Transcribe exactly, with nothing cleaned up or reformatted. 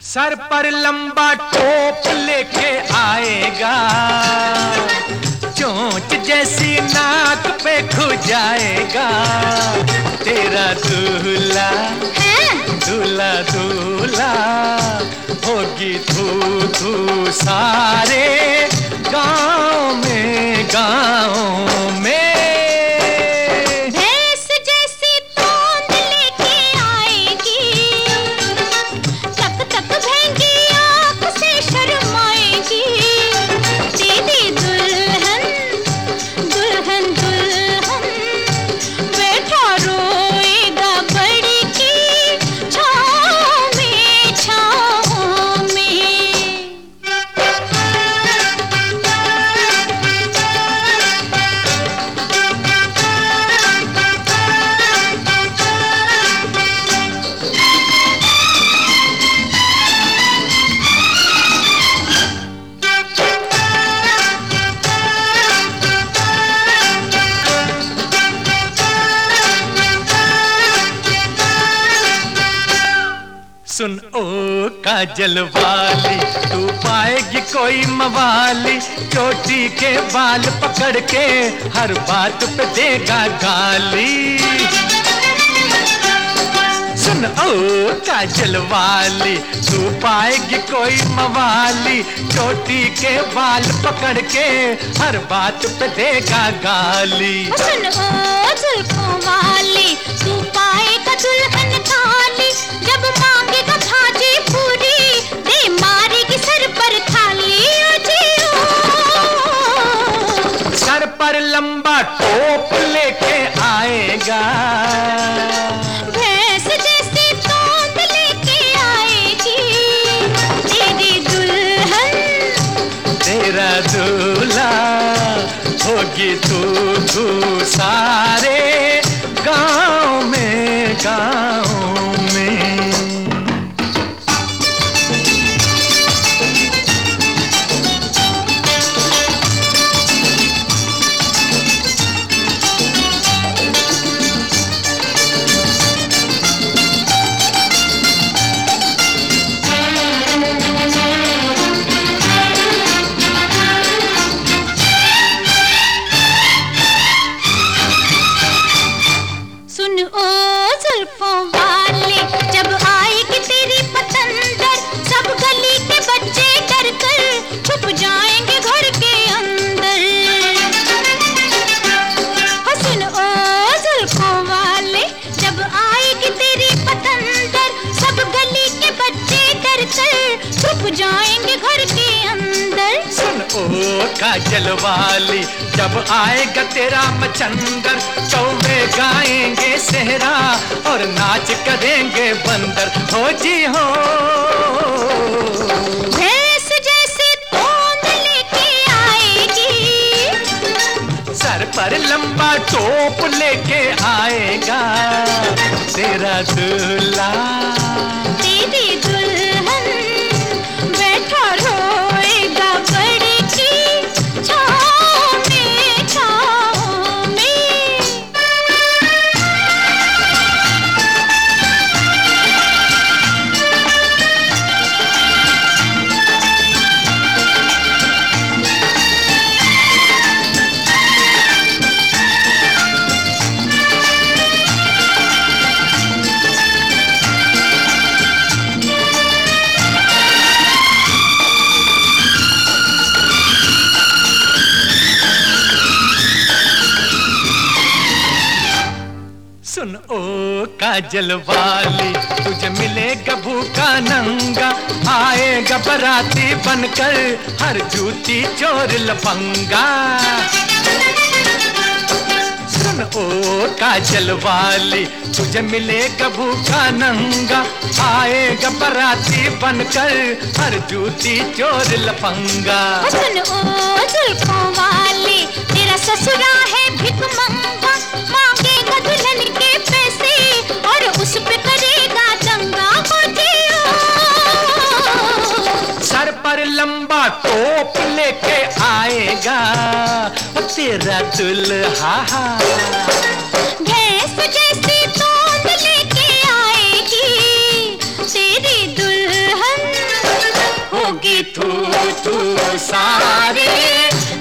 Sir पर लंबा टोप लेके आएगा, चोंच जैसी नाक पे खु जाएगा। तेरा दूल्हा दूल्हा दूल्हा होगी धू धू सारे गांव में गांव में। सुन ओ काजल वाली, तू पाएगी कोई मवाली, चोटी के बाल पकड़ के हर बात पे देगा गाली। सुन ओ काजल वाली, तू पाएगी कोई मवाली, चोटी के बाल पकड़ के हर बात पे देगा गाली। सुन ओ जुल्फों वाली, तू पाएगा दुल्हन काली, जब मांगेगा भाजी पूरी दे मारेगी सर पर थाली। ओ जी ओ सर पर लंबा टोप लेके आएगा, भैंस जैसी तोंद लेके आएगी। तेरी दुल्हन तेरा दूल्हा होगी तू तू सारे गांव में गांव में। सुन ओ जुल्फों वाली, जब आएगी तेरी पतंदर, सब गली के बच्चे डर कर छुप जाएंगे घर के अंदर। सुन ओ जुल्फों वाली, जब आएगी तेरी पतंदर, सब गली के बच्चे डर कर छुप जाएंगे घर के अंदर। सुन ओ काजल वाली, जब आएगा तेरा मचंदर, चौबे गाएंगे सेहरा और नाच करेंगे बंदर। हो जी हो भैंस जैसी तोंद लेके आएगी, सर पर लंबा टोप लेके आएगा। तेरा दूल्हा तेरी दुल्हन बैठा रोएगा बड़ी की छाँव में छाँव में। सुन ओ काजल वाली, तुझे मिलेगा भूखा नंगा, आएगा बराती बनकर हर जूती चोर लफंगा। सुन ओ काजल वाली, तुझे मिलेगा भूखा नंगा, आएगा बराती बनकर हर जूती चोर लफंगा। सुन ओ जुल्फों वाली, तेरा ससुरा है भिखमंगा, मांगेगा दुल्हन के पैसे और उस पे करेगा दंगा। हो जी ओ सर पर लंबा टोप लेके आएगा तेरा दुल्हा, भैंस जैसी तोंद लेके आएगी तेरी दुल्हन। तू तू सारे